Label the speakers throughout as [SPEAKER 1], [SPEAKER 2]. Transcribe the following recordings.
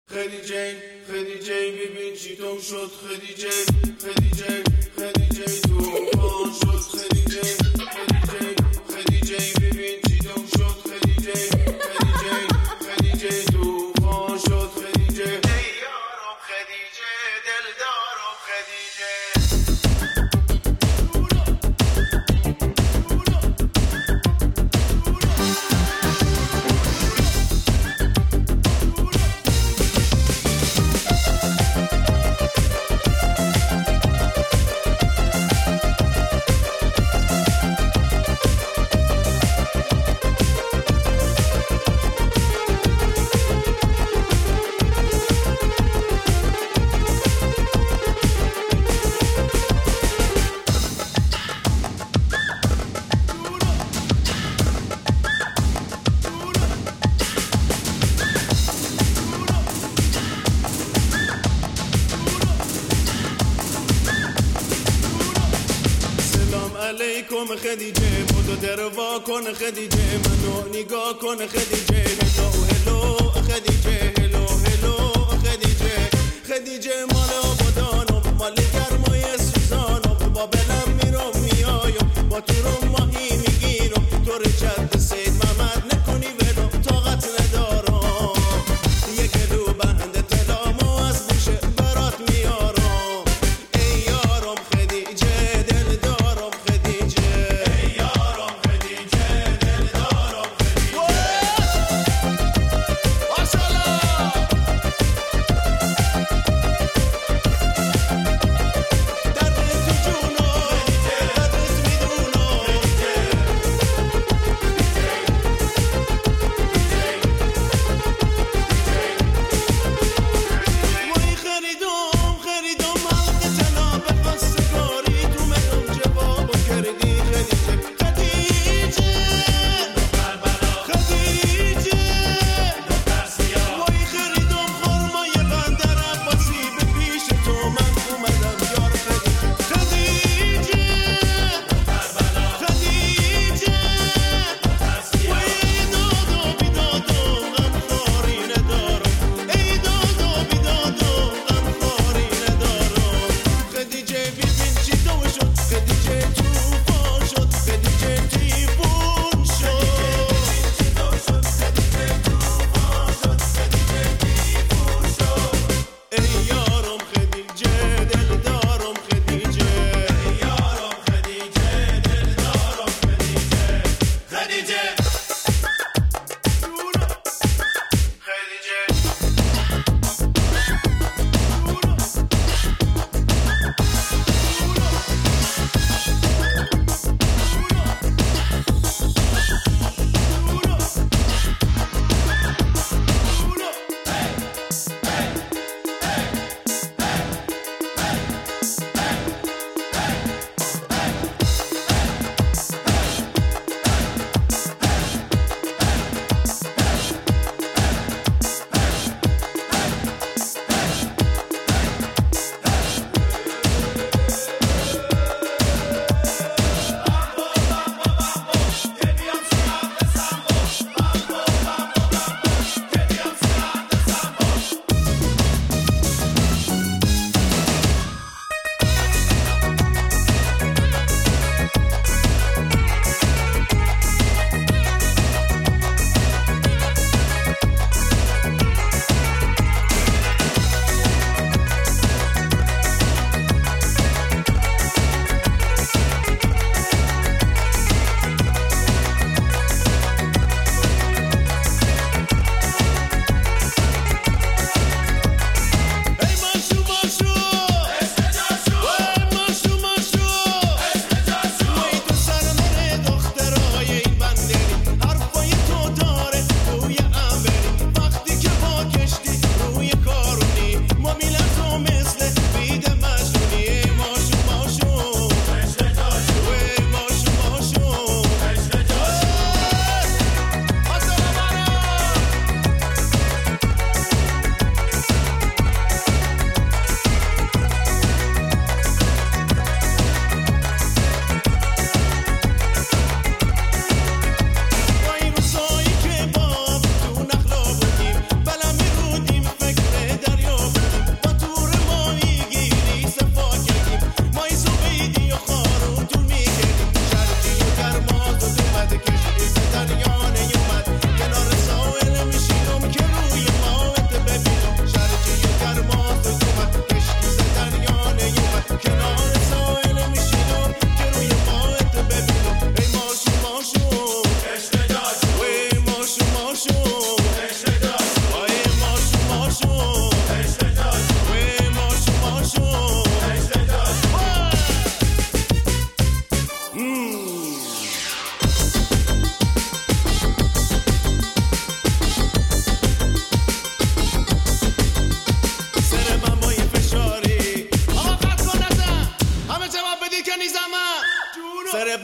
[SPEAKER 1] خدیجه ببین چی تو شد. خدیجه توفان شد. خدیجه ببین چی تو شد. خدیجه توفان شد. خدیجه یارم، خدیجه دلدارم، خدیجه علیکم خدیجه، بودو در وا کن خدیجه، منو نگاه کن خدیجه. هلو خدیجه، هلو خدیجه مال آبادانم، مال گرمای سوزانم، با بلم میرم میایم، با تو رو ماهی میگیرم، تو رو جد سید محمد نکنی ولو، طاقت ندارم، یه گلو بند تلامو از بوشه برات میارم. ای یارم خدیجه دلدارم، خدیجه ای یارم خدیجه دلدارم، خدیجه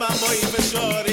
[SPEAKER 1] بمبایی فشاری